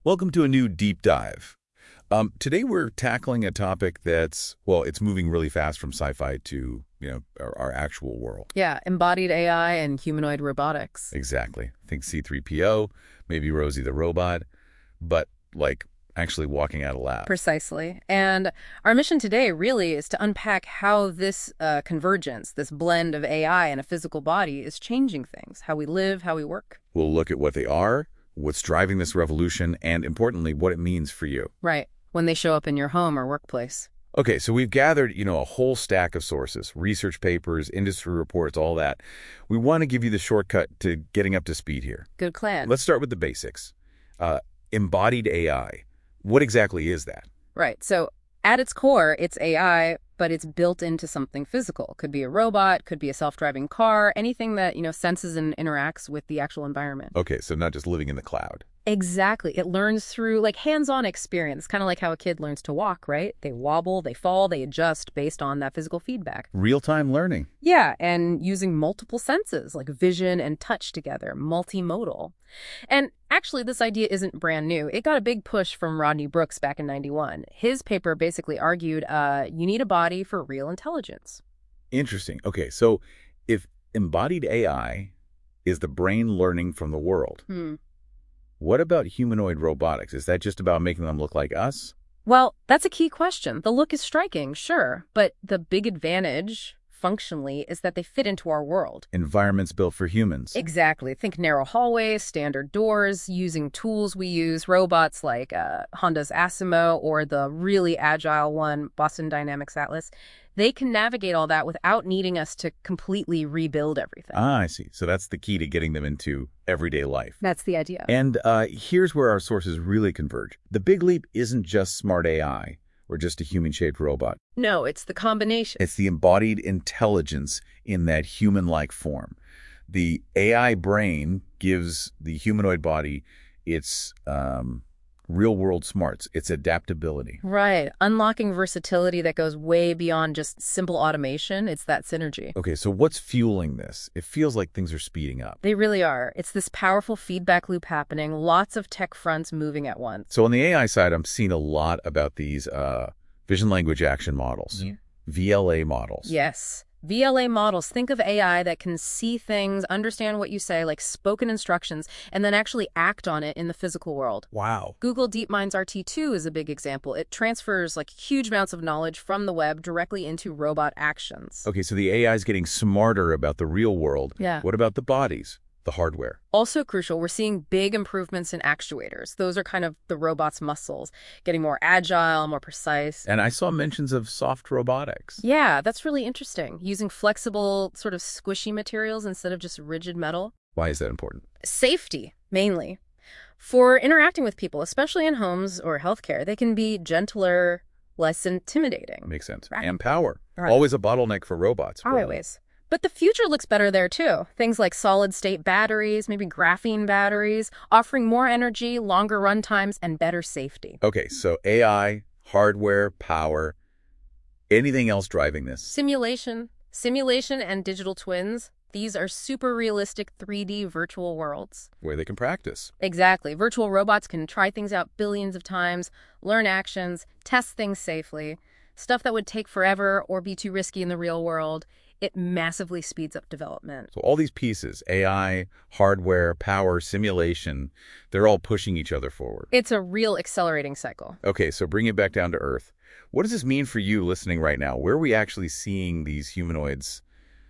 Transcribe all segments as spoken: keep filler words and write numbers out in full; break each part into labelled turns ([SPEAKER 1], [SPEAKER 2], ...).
[SPEAKER 1] Welcome to a new deep dive. Um, today we're tackling a topic that's, well, it's moving really fast from sci-fi to, you know, our, our actual world.
[SPEAKER 2] Yeah, embodied A I and humanoid robotics.
[SPEAKER 1] Exactly. Think C three P O, maybe Rosie the robot, but like actually walking out of lab.
[SPEAKER 2] Precisely. And our mission today really is to unpack how this uh, convergence, this blend of A I and a physical body is changing things, how we live, how we work.
[SPEAKER 1] We'll look at what they are, what's driving this revolution, and importantly, what it means for you.
[SPEAKER 2] Right, when they show up in your home or workplace.
[SPEAKER 1] Okay, so we've gathered, you know, a whole stack of sources, research papers, industry reports, all that. We want to give you the shortcut to getting up to speed here.
[SPEAKER 2] Good plan.
[SPEAKER 1] Let's start with the basics. Uh, embodied A I. What exactly is that?
[SPEAKER 2] Right, so at its core, it's A I, but it's built into something physical. Could be a robot, could be a self-driving car, anything that, you know, senses and interacts with the actual environment.
[SPEAKER 1] Okay, so not just living in the cloud.
[SPEAKER 2] Exactly. It learns through like hands-on experience, kind of like how a kid learns to walk, right? They wobble, they fall, they adjust based on that physical feedback.
[SPEAKER 1] Real-time learning.
[SPEAKER 2] Yeah, and using multiple senses like vision and touch together, multimodal. And actually, this idea isn't brand new. It got a big push from Rodney Brooks back in ninety-one. His paper basically argued uh, you need a body for real intelligence.
[SPEAKER 1] Interesting. Okay, so if embodied A I is the brain learning from the world,
[SPEAKER 2] Hmm.
[SPEAKER 1] what about humanoid robotics? Is that just about making them look like us?
[SPEAKER 2] Well, that's a key question. The look is striking, sure, but the big advantage, functionally, is that they fit into our world.
[SPEAKER 1] Environments built for humans.
[SPEAKER 2] Exactly. Think narrow hallways, standard doors, using tools we use, robots like uh, Honda's Asimo or the really agile one, Boston Dynamics Atlas. They can navigate all that without needing us to completely rebuild everything.
[SPEAKER 1] Ah, I see. So that's the key to getting them into everyday life.
[SPEAKER 2] That's the idea.
[SPEAKER 1] And uh, here's where our sources really converge. The big leap isn't just smart A I or just a human-shaped robot.
[SPEAKER 2] No, it's the combination.
[SPEAKER 1] It's the embodied intelligence in that human-like form. The A I brain gives the humanoid body its um, real-world smarts, its adaptability.
[SPEAKER 2] Right. Unlocking versatility that goes way beyond just simple automation. It's that synergy.
[SPEAKER 1] Okay, so what's fueling this? It feels like things are speeding up.
[SPEAKER 2] They really are. It's this powerful feedback loop happening, lots of tech fronts moving at once.
[SPEAKER 1] So on the A I side, I'm seeing a lot about these uh, vision language action models,
[SPEAKER 2] Yeah.
[SPEAKER 1] V L A models.
[SPEAKER 2] Yes. V L A models, think of A I that can see things, understand what you say, like spoken instructions, and then actually act on it in the physical world.
[SPEAKER 1] Wow.
[SPEAKER 2] Google DeepMind's R T two is a big example. It transfers like huge amounts of knowledge from the web directly into robot actions.
[SPEAKER 1] Okay, so the A I is getting smarter about the real world.
[SPEAKER 2] Yeah.
[SPEAKER 1] What about the bodies, the hardware?
[SPEAKER 2] Also crucial, we're seeing big improvements in actuators. Those are kind of the robot's muscles, getting more agile, more precise.
[SPEAKER 1] And I saw mentions of soft robotics.
[SPEAKER 2] Yeah, that's really interesting. Using flexible, sort of squishy materials instead of just rigid metal.
[SPEAKER 1] Why is that important?
[SPEAKER 2] Safety, mainly. For interacting with people, especially in homes or healthcare, they can be gentler, less intimidating.
[SPEAKER 1] Makes sense.
[SPEAKER 2] Right.
[SPEAKER 1] And power.
[SPEAKER 2] Right.
[SPEAKER 1] Always a bottleneck for robots.
[SPEAKER 2] Always. But the future looks better there, too. Things like solid-state batteries, maybe graphene batteries, offering more energy, longer run times, and better safety.
[SPEAKER 1] Okay, so A I, hardware, power, anything else driving this?
[SPEAKER 2] Simulation. Simulation and digital twins. These are super realistic three D virtual worlds.
[SPEAKER 1] Where they can practice.
[SPEAKER 2] Exactly. Virtual robots can try things out billions of times, learn actions, test things safely. Stuff that would take forever or be too risky in the real world. It massively speeds up development.
[SPEAKER 1] So all these pieces, A I, hardware, power, simulation, they're all pushing each other forward.
[SPEAKER 2] It's a real accelerating cycle.
[SPEAKER 1] Okay, so bring it back down to earth. What does this mean for you listening right now? Where are we actually seeing these humanoids,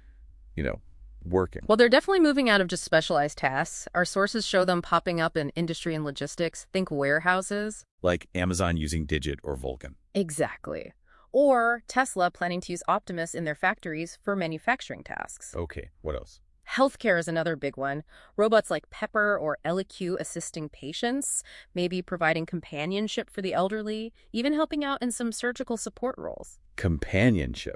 [SPEAKER 1] you know, working?
[SPEAKER 2] Well, they're definitely moving out of just specialized tasks. Our sources show them popping up in industry and logistics. Think warehouses.
[SPEAKER 1] Like Amazon using Digit or Vulkan.
[SPEAKER 2] Exactly. Or Tesla planning to use Optimus in their factories for manufacturing tasks.
[SPEAKER 1] Okay, what else?
[SPEAKER 2] Healthcare is another big one. Robots like Pepper or Eloque assisting patients, maybe providing companionship for the elderly, even helping out in some surgical support roles.
[SPEAKER 1] Companionship.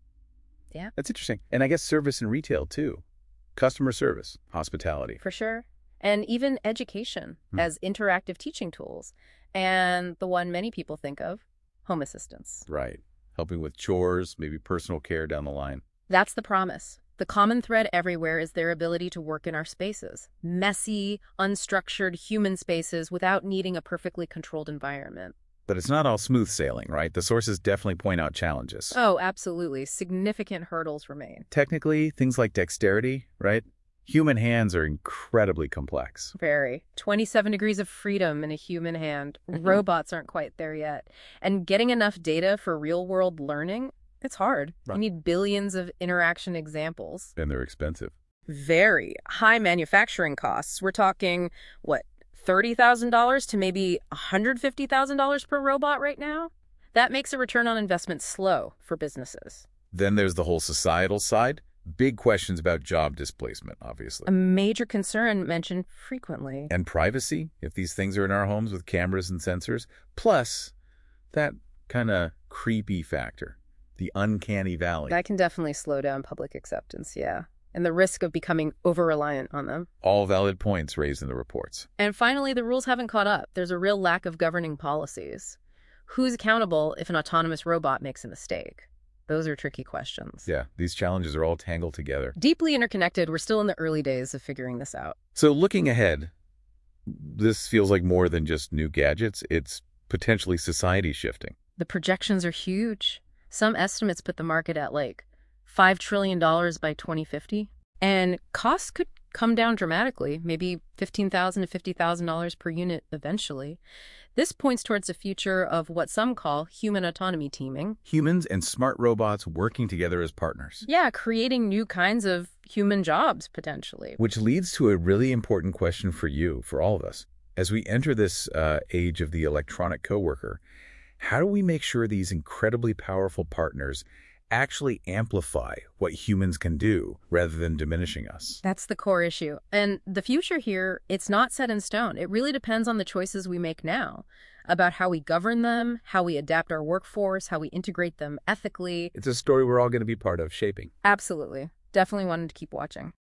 [SPEAKER 2] Yeah.
[SPEAKER 1] That's interesting. And I guess service and retail, too. Customer service, hospitality.
[SPEAKER 2] For sure. And even education
[SPEAKER 1] Hmm.
[SPEAKER 2] as interactive teaching tools. And the one many people think of, home assistants.
[SPEAKER 1] Right. Helping with chores, maybe personal care down the line.
[SPEAKER 2] That's the promise. The common thread everywhere is their ability to work in our spaces. Messy, unstructured human spaces without needing a perfectly controlled environment.
[SPEAKER 1] But it's not all smooth sailing, right? The sources definitely point out challenges.
[SPEAKER 2] Oh, absolutely. Significant hurdles remain.
[SPEAKER 1] Technically, things like dexterity, right? Human hands are incredibly complex.
[SPEAKER 2] Very. twenty-seven degrees of freedom in a human hand. Robots aren't quite there yet. And getting enough data for real-world learning, it's hard.
[SPEAKER 1] Right.
[SPEAKER 2] You need billions of interaction examples.
[SPEAKER 1] And they're expensive.
[SPEAKER 2] Very high manufacturing costs. We're talking, what, thirty thousand dollars to maybe one hundred fifty thousand dollars per robot right now? That makes a return on investment slow for businesses.
[SPEAKER 1] Then there's the whole societal side. Big questions about job displacement, obviously.
[SPEAKER 2] A major concern mentioned frequently.
[SPEAKER 1] And privacy, if these things are in our homes with cameras and sensors. Plus, that kind of creepy factor, the uncanny valley.
[SPEAKER 2] That can definitely slow down public acceptance, yeah. And the risk of becoming over-reliant on them.
[SPEAKER 1] All valid points raised in the reports.
[SPEAKER 2] And finally, the rules haven't caught up. There's a real lack of governing policies. Who's accountable if an autonomous robot makes a mistake? Those are tricky questions.
[SPEAKER 1] Yeah, these challenges are all tangled together.
[SPEAKER 2] Deeply interconnected, we're still in the early days of figuring this out.
[SPEAKER 1] So looking ahead, this feels like more than just new gadgets. It's potentially society shifting.
[SPEAKER 2] The projections are huge. Some estimates put the market at like five trillion dollars by twenty fifty. And costs could come down dramatically, maybe fifteen thousand dollars to fifty thousand dollars per unit eventually. This points towards a future of what some call human autonomy teaming.
[SPEAKER 1] Humans and smart robots working together as partners.
[SPEAKER 2] Yeah, creating new kinds of human jobs, potentially.
[SPEAKER 1] Which leads to a really important question for you, for all of us. As we enter this uh, age of the electronic coworker, how do we make sure these incredibly powerful partners actually amplify what humans can do rather than diminishing us?
[SPEAKER 2] That's the core issue. And the future here, it's not set in stone. It really depends on the choices we make now about how we govern them, how we adapt our workforce, how we integrate them ethically.
[SPEAKER 1] It's a story we're all going to be part of shaping.
[SPEAKER 2] Absolutely. Definitely wanted to keep watching.